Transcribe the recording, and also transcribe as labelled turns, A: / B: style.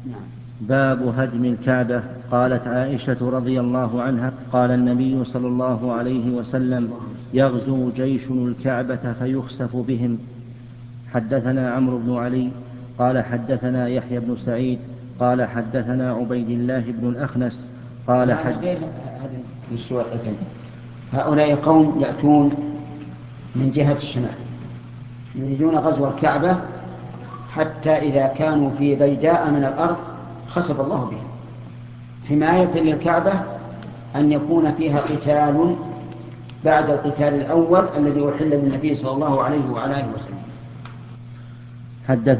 A: نعم.
B: باب هدم الكعبة. قالت عائشة رضي الله عنها قال النبي صلى الله عليه وسلم يغزو جيش الكعبة فيخسف بهم. حدثنا عمرو بن علي قال حدثنا يحيى بن سعيد قال حدثنا عبيد الله بن الأخنس قال
A: غير هذه السورتين. هؤلاء قوم يأتون من جهة الشمال يريدون غزو الكعبة، حتى إذا كانوا في بيداء من الأرض خسف الله بهم حماية للكعبة، أن يكون فيها قتال بعد القتال الأول الذي أحل للنبي صلى الله عليه وعلى آله وسلم.